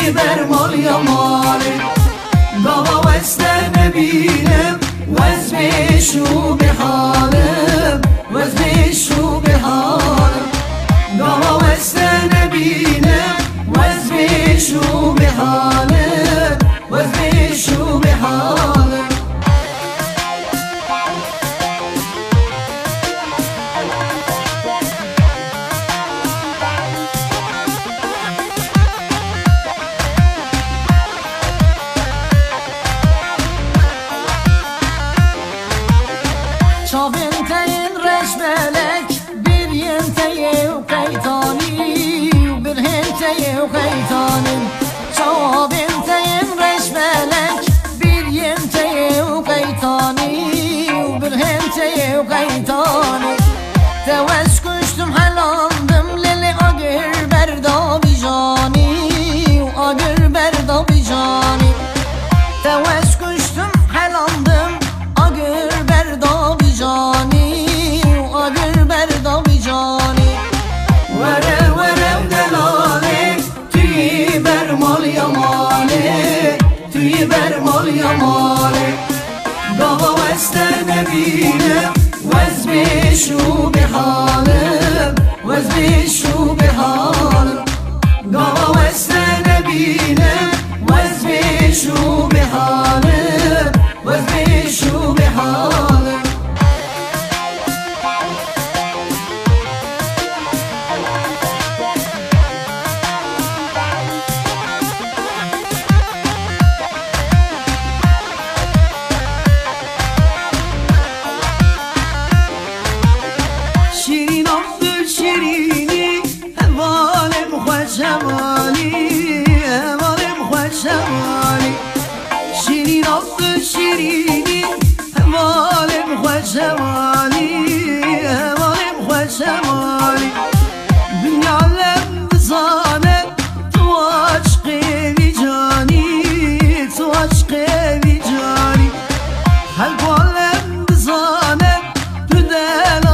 توی برمال یا مالی بابا وسته نبینم وز بیشو به حالم وز بیشو به حالم بابا وسته نبینم وز بیشو به حالم وز بیشو به حالم Çavin teyin reşmelek bir yenteye ukaytani bir henteye ukaytanim Çavin teyin reşmelek bir yenteye ukaytani bir henteye ukaytani Tevez kuştum halandım lili agir berda bijani agir berda bijani Tevez kuştum halandım agir berda bijani agir berda bijani Vere vere delale tüy bermal yamale tüy bermal yamale Baba veste nebine vez bişu bihalim vez bişu bihalim Baba veste nebine vez bişu bihalim vez bişu bihalim شیرین عبدال شیرینی هوالم خوش هوالی هوالم خوش هوالی شیرین عبدال شیرینی هوالم خوش هوالی هوالم خوش هوالی دنیا لب بزانه تو عشقی بی جانی تو عشقی بی جانی هر بالم بزانه تو دل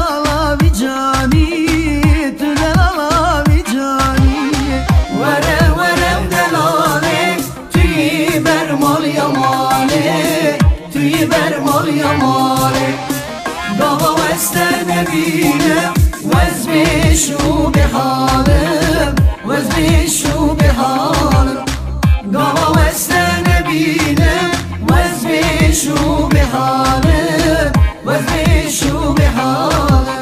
توی برمال یماله بابا وسته نبینم وز بیشو به حالم وز بیشو به حالم بابا وسته نبینم وز بیشو به حالم وز بیشو به حالم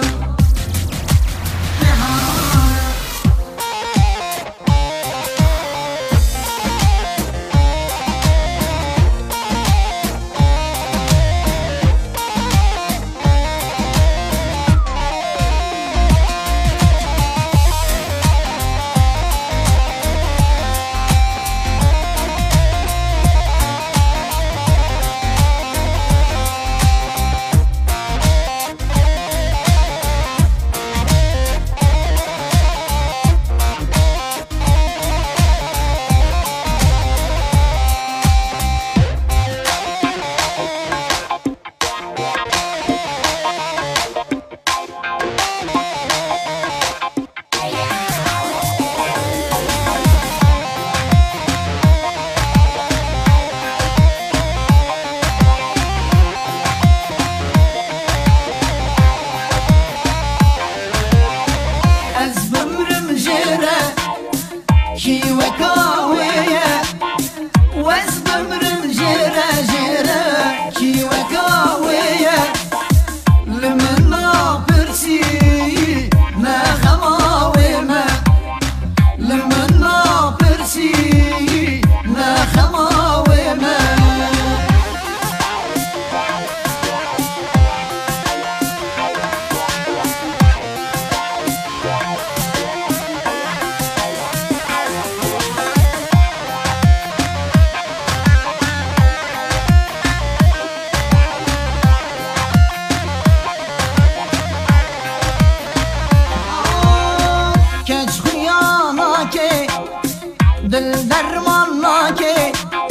دل درمان ناکه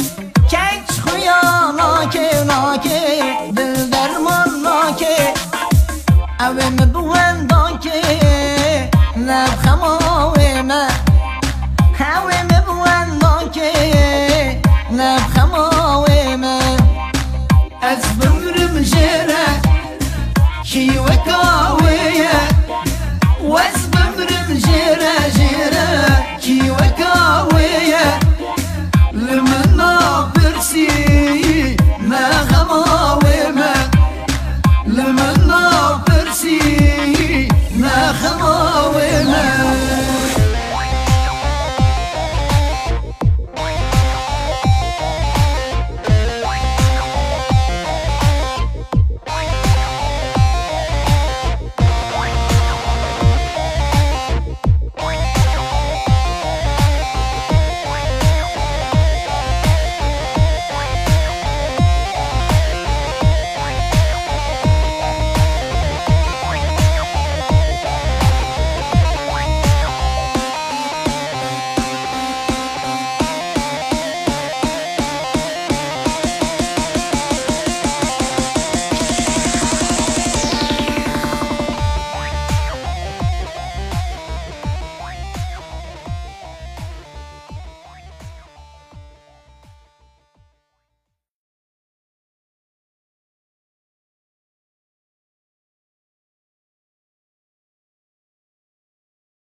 کچ خویا ناکه ناکه دل درمان ناکه اوه مبوان داکه نبخم